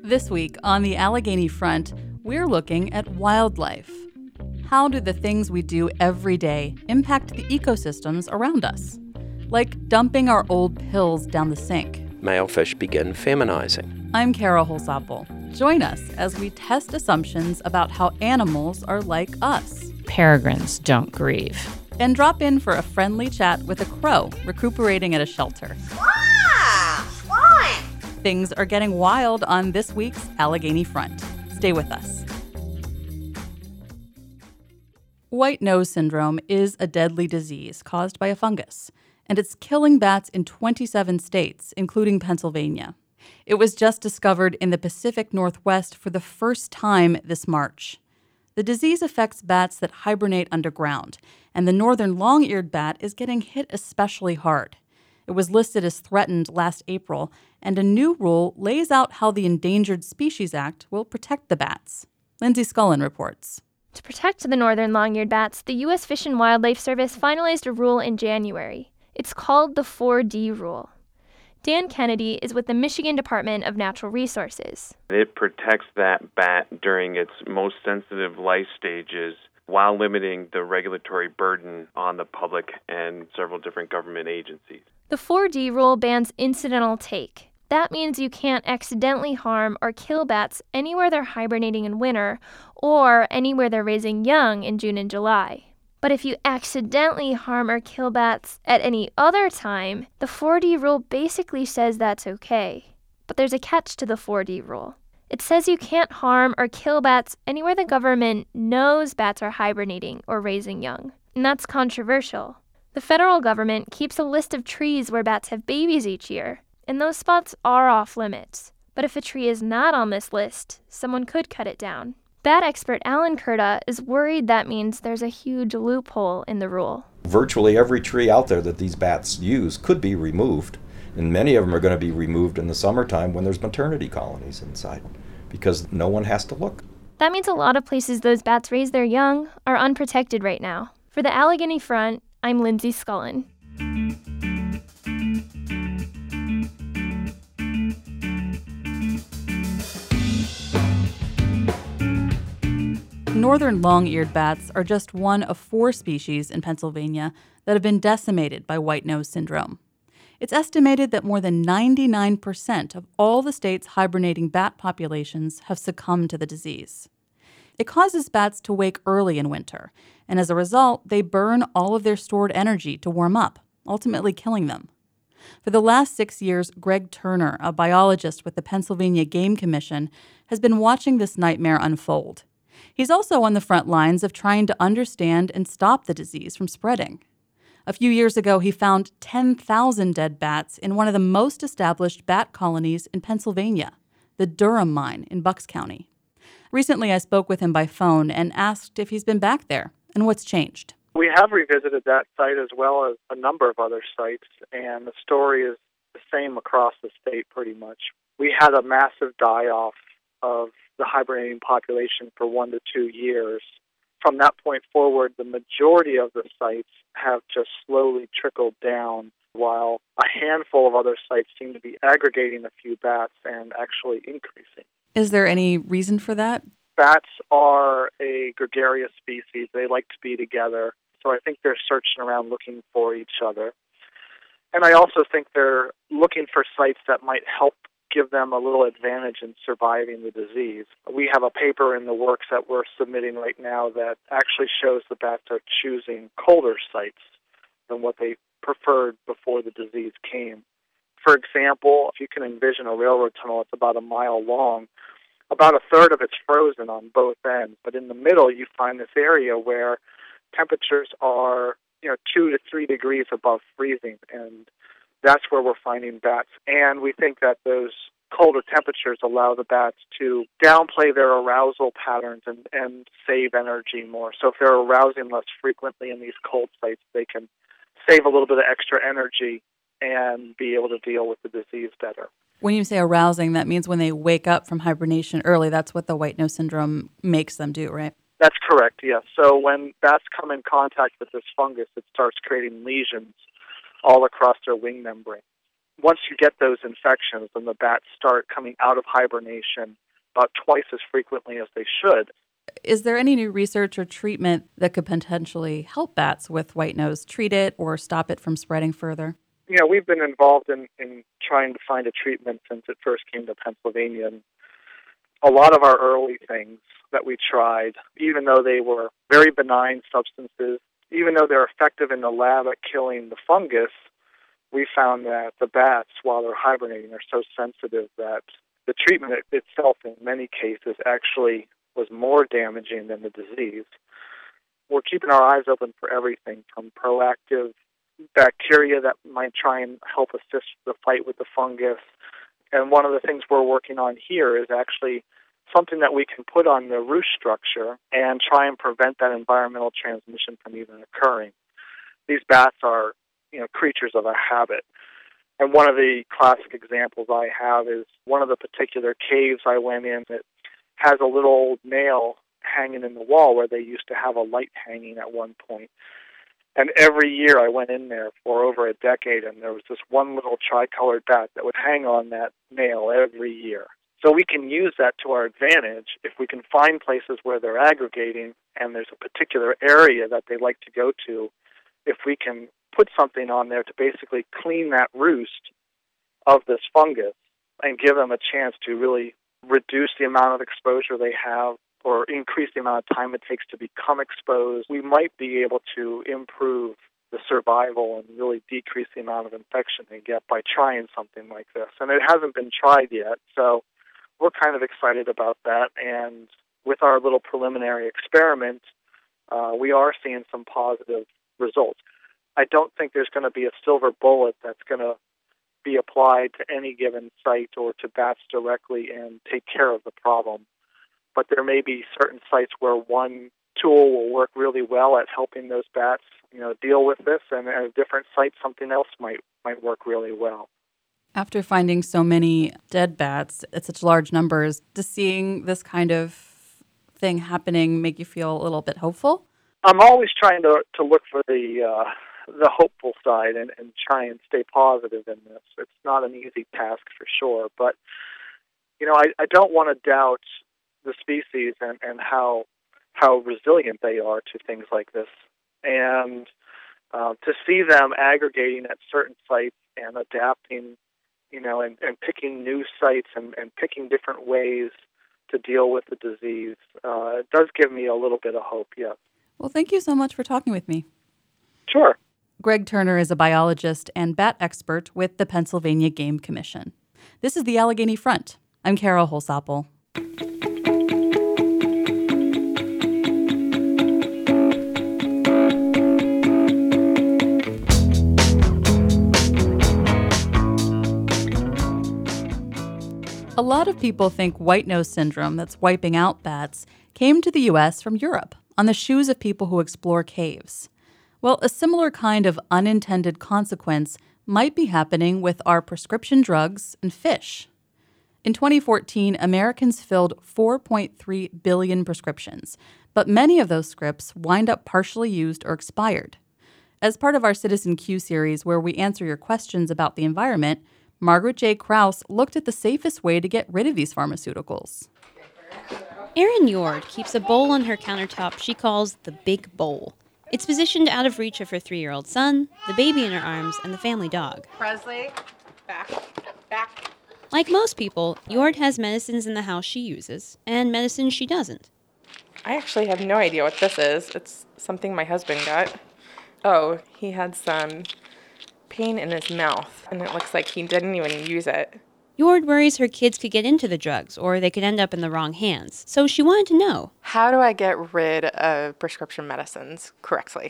This week on the Allegheny Front, we're looking at wildlife. How do the things we do every day impact the ecosystems around us? Like dumping our old pills down the sink. Male fish begin feminizing. I'm Kara Holsapple. Join us as we test assumptions about how animals are like us. Peregrines don't grieve. And drop in for a friendly chat with a crow recuperating at a shelter. Things are getting wild on this week's Allegheny Front. Stay with us. White nose syndrome is a deadly disease caused by a fungus, and it's killing bats in 27 states, including Pennsylvania. It was just discovered in the Pacific Northwest for the first time this March. The disease affects bats that hibernate underground, and the northern long-eared bat is getting hit especially hard. It was listed as threatened last April, and a new rule lays out how the Endangered Species Act will protect the bats. Lindsay Scullin reports. To protect the northern long-eared bats, the U.S. Fish and Wildlife Service finalized a rule in January. It's called the 4D rule. Dan Kennedy is with the Michigan Department of Natural Resources. It protects that bat during its most sensitive life stages while limiting the regulatory burden on the public and several different government agencies. The 4D rule bans incidental take. That means you can't accidentally harm or kill bats anywhere they're hibernating in winter or anywhere they're raising young in June and July. But if you accidentally harm or kill bats at any other time, the 4D rule basically says that's okay. But there's a catch to the 4D rule. It says you can't harm or kill bats anywhere the government knows bats are hibernating or raising young. And that's controversial. The federal government keeps a list of trees where bats have babies each year, and those spots are off limits. But if a tree is not on this list, someone could cut it down. Bat expert Alan Kurta is worried that means there's a huge loophole in the rule. Virtually every tree out there that these bats use could be removed, and many of them are going to be removed in the summertime when there's maternity colonies inside, because no one has to look. That means a lot of places those bats raise their young are unprotected right now. For the Allegheny Front, I'm Lindsay Scullin. Northern long-eared bats are just one of 4 species in Pennsylvania that have been decimated by white nose syndrome. It's estimated that more than 99% of all the state's hibernating bat populations have succumbed to the disease. It causes bats to wake early in winter, and as a result, they burn all of their stored energy to warm up, ultimately killing them. For the last 6 years, Greg Turner, a biologist with the Pennsylvania Game Commission, has been watching this nightmare unfold. He's also on the front lines of trying to understand and stop the disease from spreading. A few years ago, he found 10,000 dead bats in one of the most established bat colonies in Pennsylvania, the Durham Mine in Bucks County. Recently, I spoke with him by phone and asked if he's been back there and what's changed. We have revisited that site as well as a number of other sites, and the story is the same across the state pretty much. We had a massive die-off of the hibernating population for 1 to 2 years. From that point forward, the majority of the sites have just slowly trickled down, while a handful of other sites seem to be aggregating a few bats and actually increasing. Is there any reason for that? Bats are a gregarious species. They like to be together. So I think they're searching around looking for each other. And I also think they're looking for sites that might help give them a little advantage in surviving the disease. We have a paper in the works that we're submitting right now that actually shows the bats are choosing colder sites than what they preferred before the disease came. For example, if you can envision a railroad tunnel, it's about a mile long. About a third of it's frozen on both ends, but in the middle you find this area where temperatures are 2 to 3 degrees above freezing, and that's where we're finding bats. And we think that those colder temperatures allow the bats to downplay their arousal patterns and save energy more. So if they're arousing less frequently in these cold sites, they can save a little bit of extra energy and be able to deal with the disease better. When you say arousing, that means when they wake up from hibernation early, that's what the white nose syndrome makes them do, right? That's correct, yes. So when bats come in contact with this fungus, it starts creating lesions all across their wing membrane. once you get those infections, then the bats start coming out of hibernation about twice as frequently as they should. Is there any new research or treatment that could potentially help bats with white nose, treat it or stop it from spreading further? We've been involved in trying to find a treatment since it first came to Pennsylvania. And a lot of our early things that we tried, even though they were very benign substances, even though they're effective in the lab at killing the fungus, we found that the bats, while they're hibernating, are so sensitive that the treatment itself, in many cases, actually was more damaging than the disease. We're keeping our eyes open for everything from proactive bacteria that might try and help assist the fight with the fungus. And one of the things we're working on here is actually something that we can put on the roost structure and try and prevent that environmental transmission from even occurring. These bats are, creatures of a habit. And one of the classic examples I have is one of the particular caves I went in that has a little old nail hanging in the wall where they used to have a light hanging at one point. And every year I went in there for over a decade, and there was this one little tricolored bat that would hang on that nail every year. So we can use that to our advantage if we can find places where they're aggregating and there's a particular area that they like to go to. If we can put something on there to basically clean that roost of this fungus and give them a chance to really reduce the amount of exposure they have or increase the amount of time it takes to become exposed, we might be able to improve the survival and really decrease the amount of infection they get by trying something like this. And it hasn't been tried yet, so we're kind of excited about that. And with our little preliminary experiment, we are seeing some positive results. I don't think there's going to be a silver bullet that's going to be applied to any given site or to bats directly and take care of the problem. But there may be certain sites where one tool will work really well at helping those bats, deal with this, and at a different site, something else might work really well. After finding so many dead bats at such large numbers, does seeing this kind of thing happening make you feel a little bit hopeful? I'm always trying to look for the hopeful side and try and stay positive in this. It's not an easy task for sure, but I don't want to doubt the species and how resilient they are to things like this. And to see them aggregating at certain sites and adapting, and picking new sites and picking different ways to deal with the disease, it does give me a little bit of hope, yes. Well, thank you so much for talking with me. Sure. Greg Turner is a biologist and bat expert with the Pennsylvania Game Commission. This is the Allegheny Front. I'm Carol Holsapple. A lot of people think white nose syndrome, that's wiping out bats, came to the U.S. from Europe on the shoes of people who explore caves. Well, a similar kind of unintended consequence might be happening with our prescription drugs and fish. In 2014, Americans filled 4.3 billion prescriptions, but many of those scripts wind up partially used or expired. As part of our Citizen Q series, where we answer your questions about the environment, Margaret J. Krause looked at the safest way to get rid of these pharmaceuticals. Erin Yord keeps a bowl on her countertop she calls the Big Bowl. It's positioned out of reach of her 3-year-old son, the baby in her arms, and the family dog. Presley, back. Like most people, Yord has medicines in the house she uses, and medicines she doesn't. I actually have no idea what this is. It's something my husband got. Oh, he had some pain in his mouth, and it looks like he didn't even use it. Yord worries her kids could get into the drugs, or they could end up in the wrong hands, so she wanted to know. How do I get rid of prescription medicines correctly?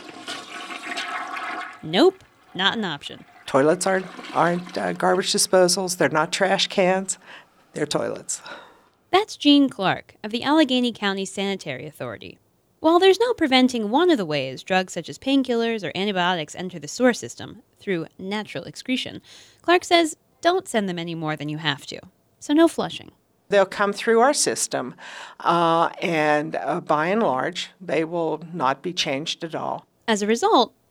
Nope, not an option. Toilets aren't garbage disposals. They're not trash cans. They're toilets. That's Jean Clark of the Allegheny County Sanitary Authority. While there's no preventing one of the ways drugs such as painkillers or antibiotics enter the sewer system, through natural excretion, Clark says don't send them any more than you have to. So no flushing. They'll come through our system, and by and large, they will not be changed at all. As a result,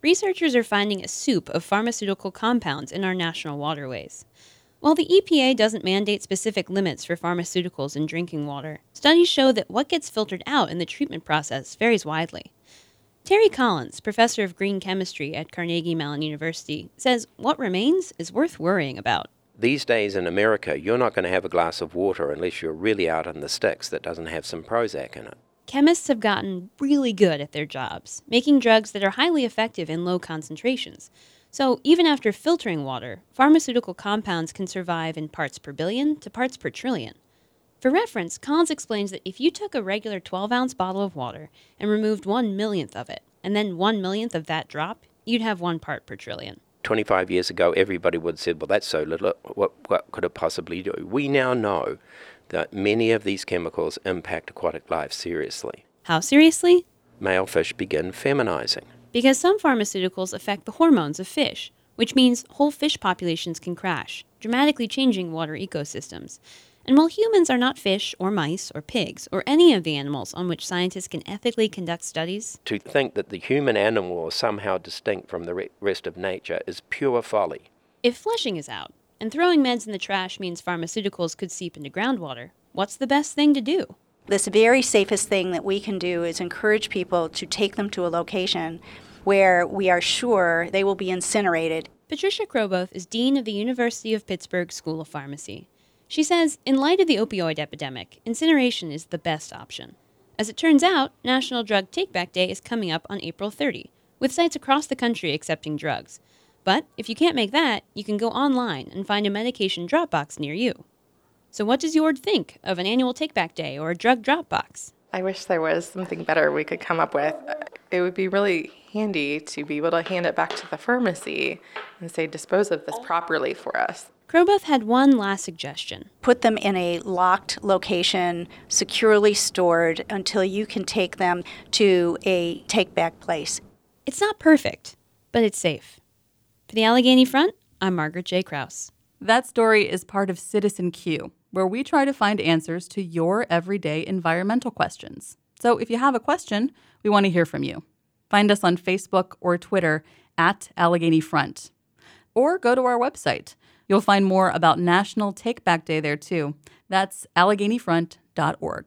researchers are finding a soup of pharmaceutical compounds in our national waterways. While the EPA doesn't mandate specific limits for pharmaceuticals in drinking water, studies show that what gets filtered out in the treatment process varies widely. Terry Collins, professor of green chemistry at Carnegie Mellon University, says what remains is worth worrying about. These days in America, you're not going to have a glass of water unless you're really out in the sticks that doesn't have some Prozac in it. Chemists have gotten really good at their jobs, making drugs that are highly effective in low concentrations. So even after filtering water, pharmaceutical compounds can survive in parts per billion to parts per trillion. For reference, Collins explains that if you took a regular 12-ounce bottle of water and removed 1/1,000,000th of it, and then 1/1,000,000th of that drop, you'd have 1 part per trillion. 25 years ago, everybody would have said, well, that's so little, what could it possibly do? We now know that many of these chemicals impact aquatic life seriously. How seriously? Male fish begin feminizing. Because some pharmaceuticals affect the hormones of fish, which means whole fish populations can crash, dramatically changing water ecosystems. And while humans are not fish or mice or pigs or any of the animals on which scientists can ethically conduct studies, To think that the human animal is somehow distinct from the rest of nature is pure folly. if flushing is out and throwing meds in the trash means pharmaceuticals could seep into groundwater, what's the best thing to do? This very safest thing that we can do is encourage people to take them to a location where we are sure they will be incinerated. Patricia Kroboth is Dean of the University of Pittsburgh School of Pharmacy. She says, in light of the opioid epidemic, incineration is the best option. As it turns out, National Drug Take-Back Day is coming up on April 30, with sites across the country accepting drugs. But if you can't make that, you can go online and find a medication drop box near you. So what does Jord think of an annual Take-Back Day or a drug drop box? I wish there was something better we could come up with. It would be really handy to be able to hand it back to the pharmacy and say, dispose of this properly for us. Kroboth had one last suggestion. Put them in a locked location, securely stored, until you can take them to a take-back place. It's not perfect, but it's safe. For the Allegheny Front, I'm Margaret J. Krause. That story is part of Citizen Q, where we try to find answers to your everyday environmental questions. So if you have a question, we want to hear from you. Find us on Facebook or Twitter at Allegheny Front. Or go to our website. You'll find more about National Take Back Day there, too. That's AlleghenyFront.org.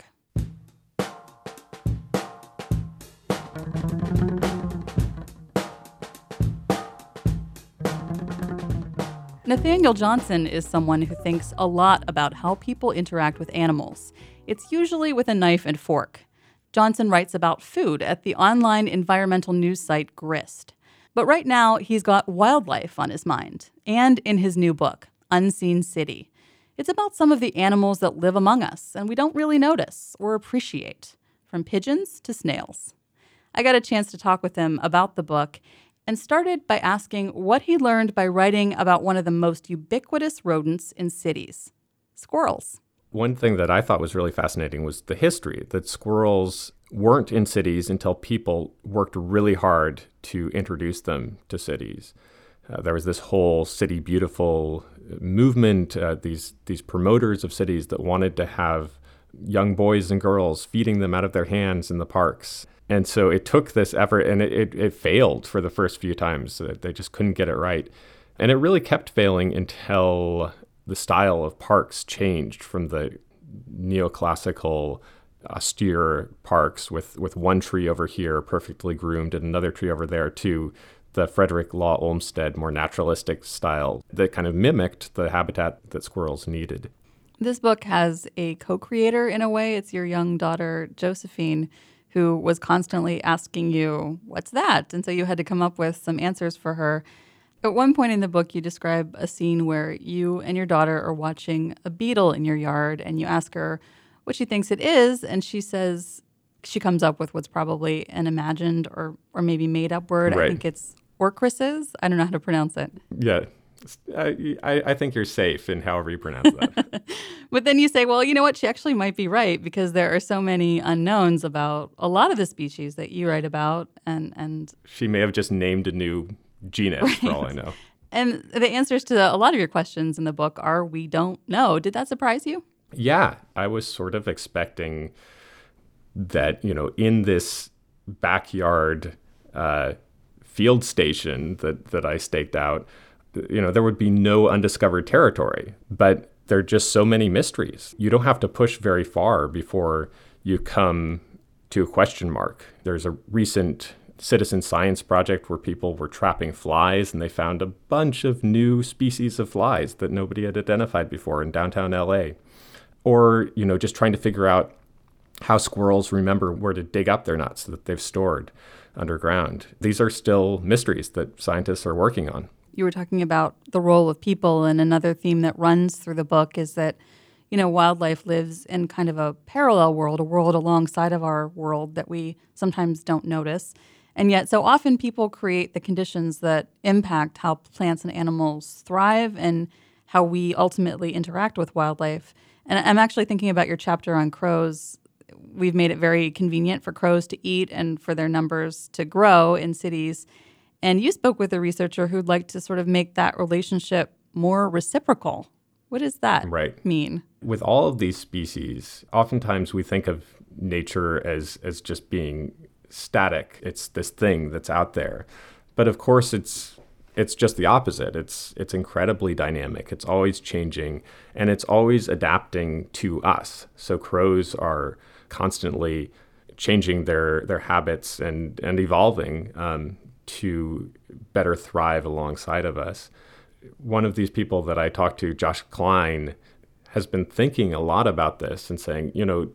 Nathaniel Johnson is someone who thinks a lot about how people interact with animals. It's usually with a knife and fork. Johnson writes about food at the online environmental news site Grist. But right now, he's got wildlife on his mind, and in his new book, Unseen City. It's about some of the animals that live among us and we don't really notice or appreciate, from pigeons to snails. I got a chance to talk with him about the book and started by asking what he learned by writing about one of the most ubiquitous rodents in cities, squirrels. One thing that I thought was really fascinating was the history, that squirrels weren't in cities until people worked really hard to introduce them to cities. There was this whole City Beautiful movement, these promoters of cities that wanted to have young boys and girls feeding them out of their hands in the parks. And so it took this effort, and it failed for the first few times. They just couldn't get it right. And it really kept failing until the style of parks changed from the neoclassical, austere parks with one tree over here perfectly groomed and another tree over there to the Frederick Law Olmsted more naturalistic style that kind of mimicked the habitat that squirrels needed. This book has a co-creator in a way. It's your young daughter, Josephine, who was constantly asking you, what's that? And so you had to come up with some answers for her. At one point in the book, you describe a scene where you and your daughter are watching a beetle in your yard, and you ask her what she thinks it is, and she says, she comes up with what's probably an imagined or maybe made-up word. Right. I think it's orchrises. I don't know how to pronounce it. Yeah. I think you're safe in however you pronounce that. But then you say, well, you know what? She actually might be right, because there are so many unknowns about a lot of the species that you write about. And She may have just named a new genus, right, for all I know. And the answers to a lot of your questions in the book are, we don't know. Did that surprise you? Yeah, I was sort of expecting that, in this backyard field station that I staked out, there would be no undiscovered territory. But there are just so many mysteries. You don't have to push very far before you come to a question mark. There's a recent citizen science project where people were trapping flies, and they found a bunch of new species of flies that nobody had identified before in downtown LA. Or, just trying to figure out how squirrels remember where to dig up their nuts that they've stored underground. These are still mysteries that scientists are working on. You were talking about the role of people, and another theme that runs through the book is that, wildlife lives in kind of a parallel world, a world alongside of our world that we sometimes don't notice. And yet so often people create the conditions that impact how plants and animals thrive and how we ultimately interact with wildlife. And I'm actually thinking about your chapter on crows. We've made it very convenient for crows to eat and for their numbers to grow in cities. And you spoke with a researcher who'd like to sort of make that relationship more reciprocal. What does that mean? With all of these species, oftentimes we think of nature as just being static. It's this thing that's out there. But of course, it's just the opposite. It's incredibly dynamic. It's always changing, and it's always adapting to us. So crows are constantly changing their habits and evolving to better thrive alongside of us. One of these people that I talked to, Josh Klein, has been thinking a lot about this and saying,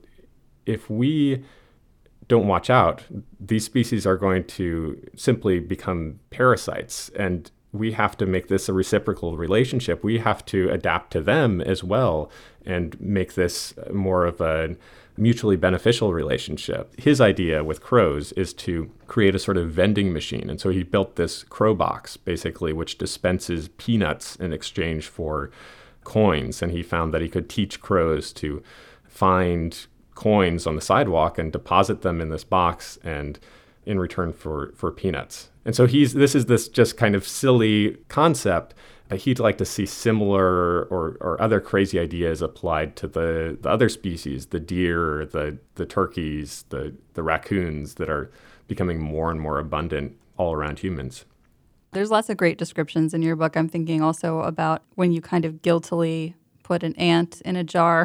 if we don't watch out, these species are going to simply become parasites, and we have to make this a reciprocal relationship. We have to adapt to them as well and make this more of a mutually beneficial relationship. His idea with crows is to create a sort of vending machine. And so he built this crow box, basically, which dispenses peanuts in exchange for coins. And he found that he could teach crows to find coins on the sidewalk and deposit them in this box, and in return for peanuts. And so this is this just kind of silly concept. He'd like to see similar or other crazy ideas applied to the other species, the deer, the turkeys, the raccoons that are becoming more and more abundant all around humans. There's lots of great descriptions in your book. I'm thinking also about when you kind of guiltily put an ant in a jar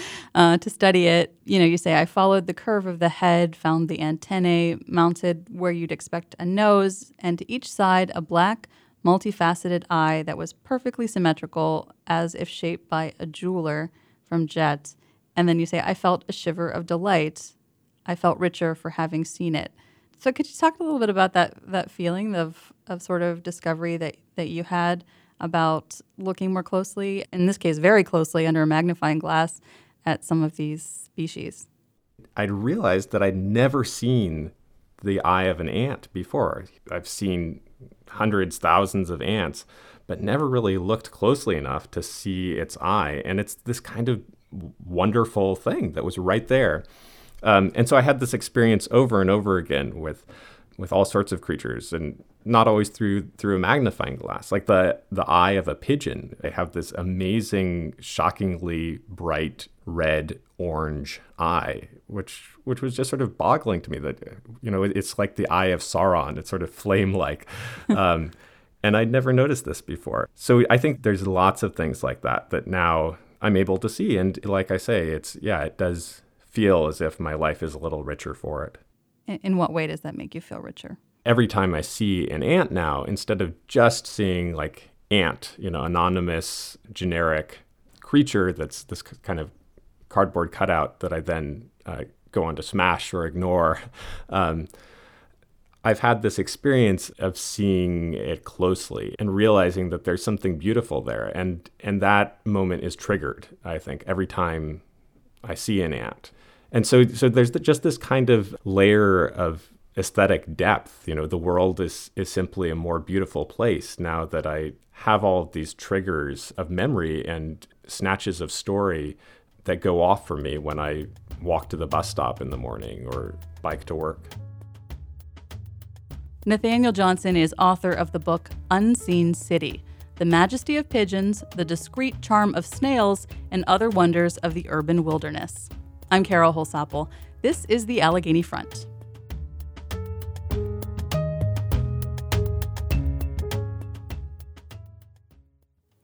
to study it. You say, I followed the curve of the head, found the antennae mounted where you'd expect a nose, and to each side a black, multifaceted eye that was perfectly symmetrical, as if shaped by a jeweler from Jet. And then you say, I felt a shiver of delight. I felt richer for having seen it. So could you talk a little bit about that feeling of sort of discovery that you had about looking more closely, in this case very closely under a magnifying glass, at some of these species? I'd realized that I'd never seen the eye of an ant before. I've seen hundreds, thousands of ants, but never really looked closely enough to see its eye. And it's this kind of wonderful thing that was right there. And so I had this experience over and over again with all sorts of creatures, and not always through a magnifying glass. Like the eye of a pigeon. They have this amazing, shockingly bright red orange eye, which was just sort of boggling to me that, it's like the eye of Sauron. It's sort of flame-like. And I'd never noticed this before. So I think there's lots of things like that now I'm able to see. And like I say, it does feel as if my life is a little richer for it. In what way does that make you feel richer? Every time I see an ant now, instead of just seeing like ant, anonymous, generic creature that's this kind of cardboard cutout that I then go on to smash or ignore, I've had this experience of seeing it closely and realizing that there's something beautiful there. And that moment is triggered, I think, every time I see an ant. And so there's just this kind of layer of aesthetic depth. The world is simply a more beautiful place now that I have all of these triggers of memory and snatches of story that go off for me when I walk to the bus stop in the morning or bike to work. Nathaniel Johnson is author of the book Unseen City: The Majesty of Pigeons, the Discreet Charm of Snails, and Other Wonders of the Urban Wilderness. I'm Carol Holsapple. This is the Allegheny Front.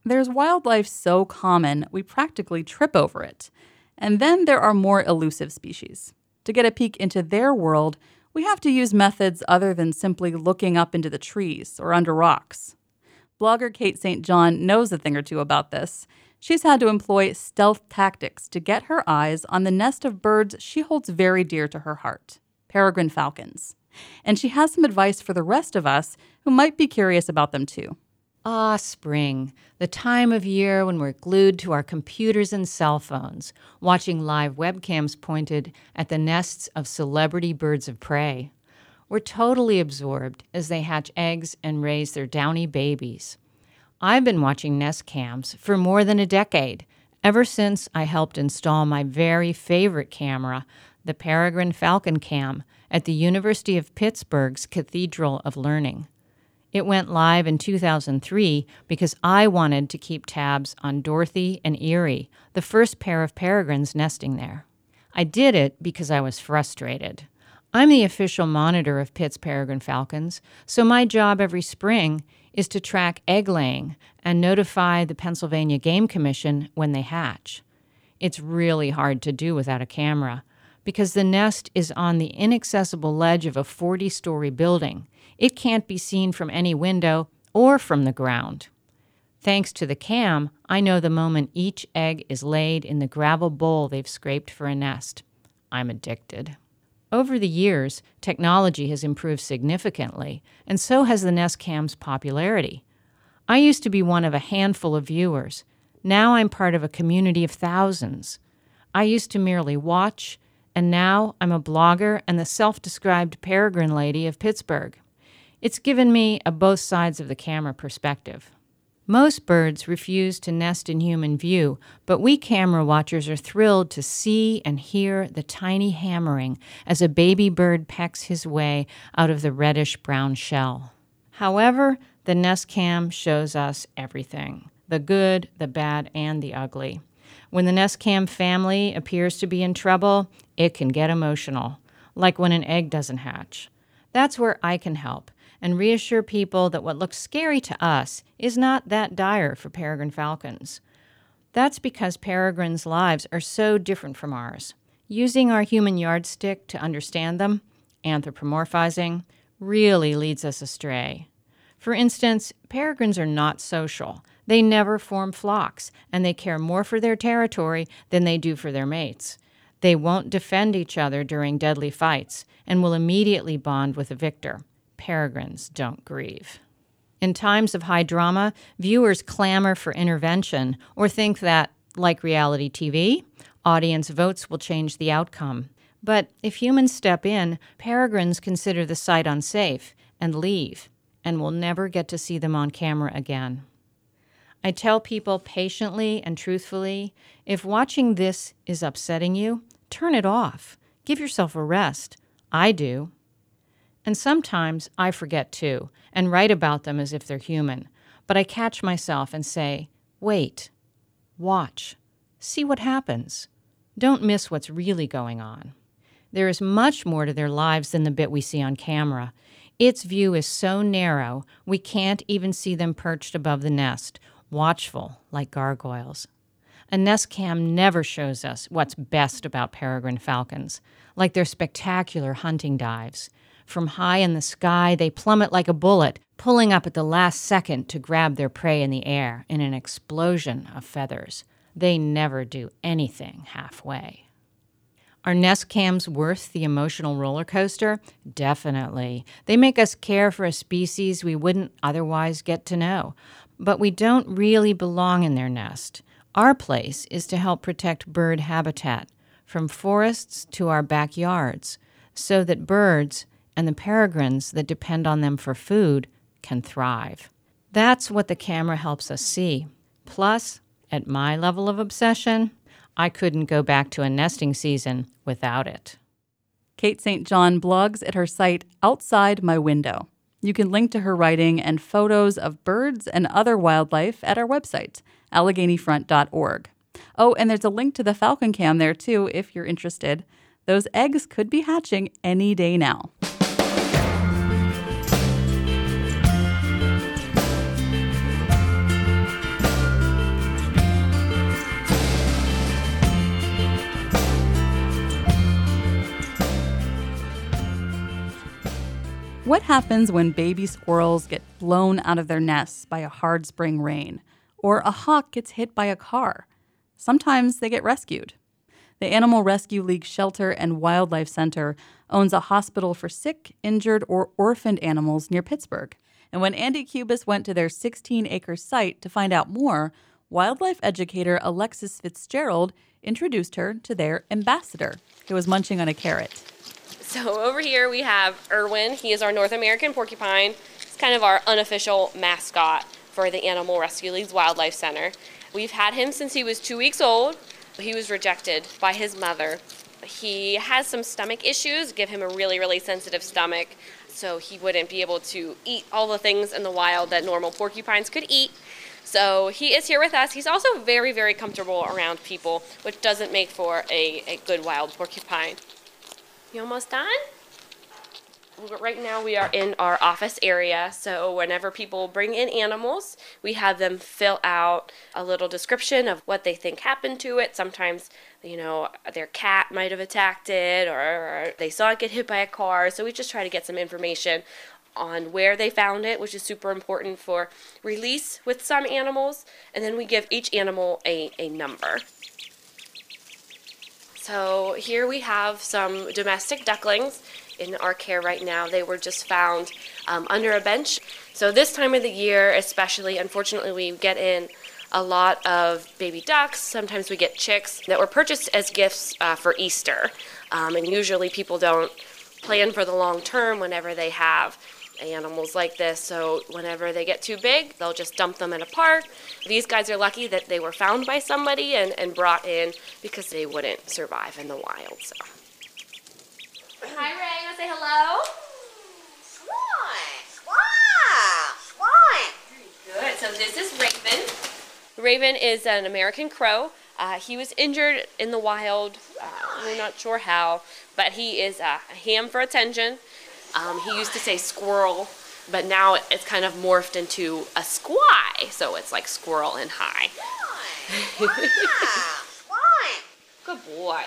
There's wildlife so common we practically trip over it. And then there are more elusive species. To get a peek into their world, we have to use methods other than simply looking up into the trees or under rocks. Blogger Kate St. John knows a thing or two about this. She's had to employ stealth tactics to get her eyes on the nest of birds she holds very dear to her heart, peregrine falcons. And she has some advice for the rest of us who might be curious about them too. Ah, spring, the time of year when we're glued to our computers and cell phones, watching live webcams pointed at the nests of celebrity birds of prey. We're totally absorbed as they hatch eggs and raise their downy babies. I've been watching nest cams for more than a decade, ever since I helped install my very favorite camera, the Peregrine Falcon Cam, at the University of Pittsburgh's Cathedral of Learning. It went live in 2003 because I wanted to keep tabs on Dorothy and Erie, the first pair of peregrines nesting there. I did it because I was frustrated. I'm the official monitor of Pitt's peregrine falcons, so my job every spring is to track egg laying and notify the Pennsylvania Game Commission when they hatch. It's really hard to do without a camera because the nest is on the inaccessible ledge of a 40-story building. It can't be seen from any window or from the ground. Thanks to the cam, I know the moment each egg is laid in the gravel bowl they've scraped for a nest. I'm addicted. Over the years, technology has improved significantly, and so has the Nest Cam's popularity. I used to be one of a handful of viewers. Now I'm part of a community of thousands. I used to merely watch, and now I'm a blogger and the self-described peregrine lady of Pittsburgh. It's given me a both sides of the camera perspective. Most birds refuse to nest in human view, but we camera watchers are thrilled to see and hear the tiny hammering as a baby bird pecks his way out of the reddish-brown shell. However, the Nest Cam shows us everything, the good, the bad, and the ugly. When the Nest Cam family appears to be in trouble, it can get emotional, like when an egg doesn't hatch. That's where I can help and reassure people that what looks scary to us is not that dire for peregrine falcons. That's because peregrines' lives are so different from ours. Using our human yardstick to understand them, anthropomorphizing, really leads us astray. For instance, peregrines are not social. They never form flocks, and they care more for their territory than they do for their mates. They won't defend each other during deadly fights and will immediately bond with the victor. Peregrines don't grieve. In times of high drama, viewers clamor for intervention or think that, like reality TV, audience votes will change the outcome. But if humans step in, peregrines consider the site unsafe and leave, and we'll never get to see them on camera again. I tell people patiently and truthfully, if watching this is upsetting you, turn it off. Give yourself a rest. I do. And sometimes I forget too, and write about them as if they're human. But I catch myself and say, wait, watch, see what happens. Don't miss what's really going on. There is much more to their lives than the bit we see on camera. Its view is so narrow, we can't even see them perched above the nest, watchful like gargoyles. A Nest Cam never shows us what's best about peregrine falcons, like their spectacular hunting dives. From high in the sky, they plummet like a bullet, pulling up at the last second to grab their prey in the air in an explosion of feathers. They never do anything halfway. Are Nest Cams worth the emotional roller coaster? Definitely. They make us care for a species we wouldn't otherwise get to know. But we don't really belong in their nest. Our place is to help protect bird habitat, from forests to our backyards, so that birds and the peregrines that depend on them for food can thrive. That's what the camera helps us see. Plus, at my level of obsession, I couldn't go back to a nesting season without it. Kate St. John blogs at her site Outside My Window. You can link to her writing and photos of birds and other wildlife at our website, AlleghenyFront.org. Oh, and there's a link to the Falcon Cam there too if you're interested. Those eggs could be hatching any day now. What happens when baby squirrels get blown out of their nests by a hard spring rain, or a hawk gets hit by a car? Sometimes they get rescued. The Animal Rescue League Shelter and Wildlife Center owns a hospital for sick, injured, or orphaned animals near Pittsburgh. And when Andy Cubis went to their 16-acre site to find out more, wildlife educator Alexis Fitzgerald introduced her to their ambassador, who was munching on a carrot. So over here we have Irwin. He is our North American porcupine. He's kind of our unofficial mascot for the Animal Rescue League's Wildlife Center. We've had him since he was 2 weeks old. He was rejected by his mother. He has some stomach issues, give him a really, really sensitive stomach, so he wouldn't be able to eat all the things in the wild that normal porcupines could eat. So he is here with us. He's also very, very comfortable around people, which doesn't make for a good wild porcupine. You almost done? Right now we are in our office area, so whenever people bring in animals, we have them fill out a little description of what they think happened to it. Sometimes, their cat might have attacked it, or they saw it get hit by a car, so we just try to get some information on where they found it, which is super important for release with some animals, and then we give each animal a number. So here we have some domestic ducklings in our care right now. They were just found under a bench. So this time of the year especially, unfortunately, we get in a lot of baby ducks. Sometimes we get chicks that were purchased as gifts for Easter. And usually people don't plan for the long term whenever they have animals like this. So whenever they get too big, they'll just dump them in a park. These guys are lucky that they were found by somebody and brought in because they wouldn't survive in the wild. So. Hi, Ray. You want to say hello? Swan. Good. So this is Raven. Raven is an American crow. He was injured in the wild. We're not sure how, but he is a ham for attention. He used to say squirrel, but now it's kind of morphed into a squy, so it's like squirrel and high. Good boy.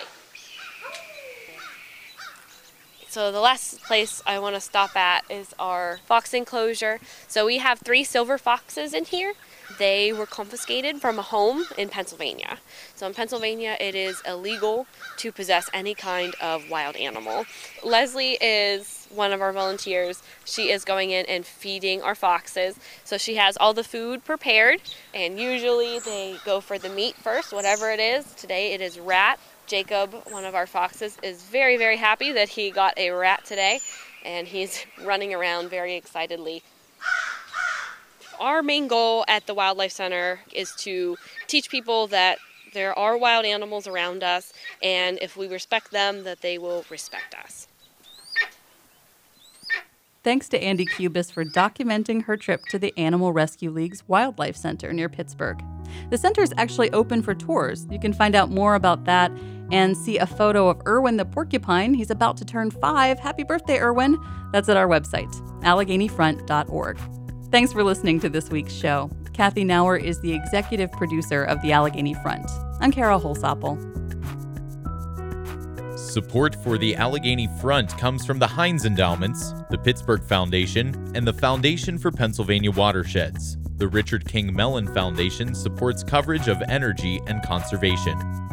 So the last place I want to stop at is our fox enclosure. So we have 3 silver foxes in here. They were confiscated from a home in Pennsylvania. So in Pennsylvania, it is illegal to possess any kind of wild animal. Leslie is one of our volunteers. She is going in and feeding our foxes. So she has all the food prepared, and usually they go for the meat first, whatever it is. Today it is rat. Jacob, one of our foxes, is very, very happy that he got a rat today, and he's running around very excitedly. Our main goal at the Wildlife Center is to teach people that there are wild animals around us, and if we respect them, that they will respect us. Thanks to Andy Cubis for documenting her trip to the Animal Rescue League's Wildlife Center near Pittsburgh. The center is actually open for tours. You can find out more about that and see a photo of Irwin the porcupine. He's about to turn 5. Happy birthday, Irwin. That's at our website, AlleghenyFront.org. Thanks for listening to this week's show. Kathy Nauer is the executive producer of the Allegheny Front. I'm Carol Holsapple. Support for the Allegheny Front comes from the Heinz Endowments, the Pittsburgh Foundation, and the Foundation for Pennsylvania Watersheds. The Richard King Mellon Foundation supports coverage of energy and conservation.